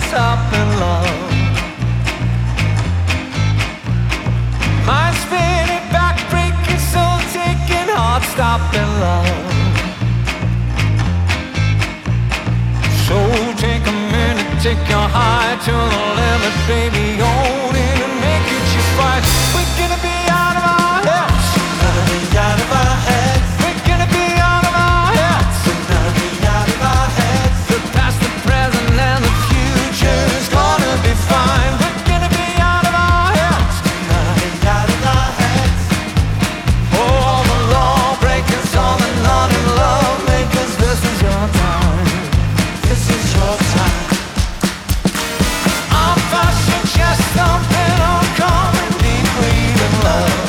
stop in love. Mind spinning, back breaking, soul taking, heart stop in love. So take a minute, take your high to the limit, baby, own it and make it your fight. We're gonna be out of our heads. We're gonna be out of our heads. We're gonna be out of our heads. We're gonna be out of our heads. The past, the present, and the future's gonna be fine. We're gonna be out of our heads. We're gonna be out of our heads. Oh, all the lawbreakers, all the naughty love makers, this is your time. This is your time. I'm fashion chest thumping, I'm coming deeply in love.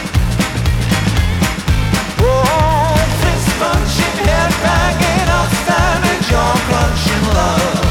Oh, fist punching, head banging, outstanding, jaw crunching love.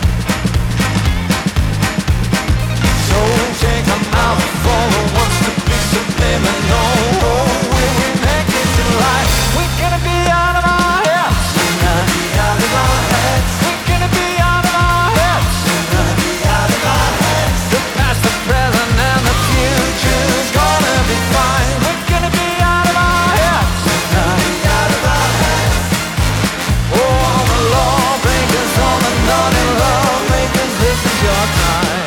So take a mouthful of wants to be subliminal. Oh, will we make it to life? We're gonna be out of our heads. We're gonna be out of our heads. We're gonna be out of our heads. We're gonna be out of our heads. The past, the present, and the future's gonna be fine. We're gonna be out of our heads. We're gonna be out of our heads. Oh, all the lawbreakers, all the naughty lawmakers, this is your time.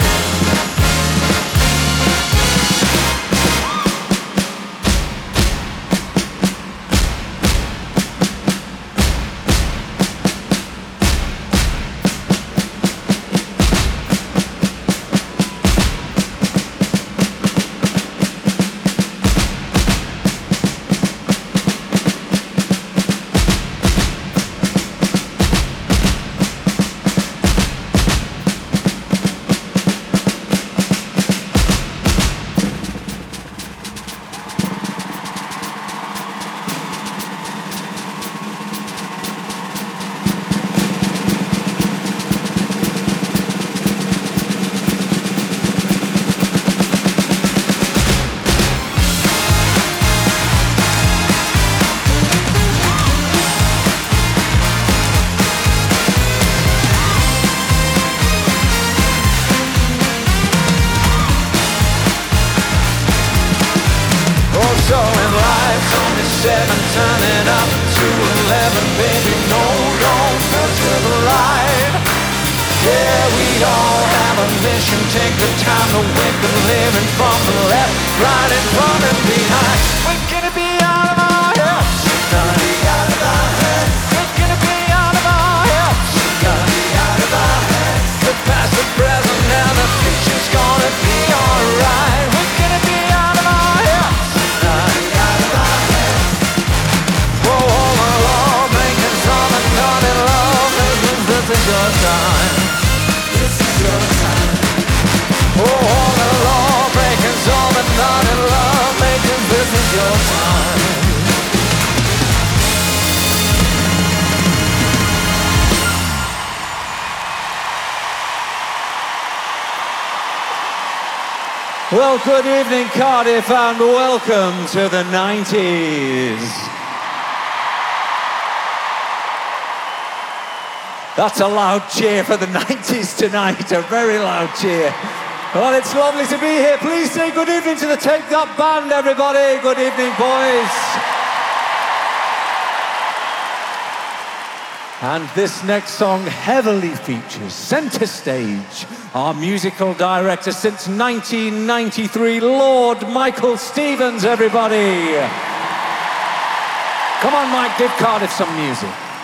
So in life's only 7, turn it up to 11, baby, no, don't filter the light. Yeah, we all have a mission, take the time to wake and live in from the left, right, in front and behind. We're gonna be out of our heads. We're gonna be out of our heads. We're gonna be out of our heads. We're gonna be out of our heads. The past, the present, and the future's gonna be alright. We're gonna be out of our heads. This is your time. This is your time. Oh, all the lawbreakers, all the naughty lawmakers, this is your time. Well, good evening, Cardiff, and welcome to the 90s. That's a loud cheer for the 90s tonight, a very loud cheer. Well, it's lovely to be here. Please say good evening to the Take That Band, everybody. Good evening, boys. And this next song heavily features centre stage our musical director since 1993, Lord Michael Stevens, everybody. Come on, Mike, give Cardiff some music.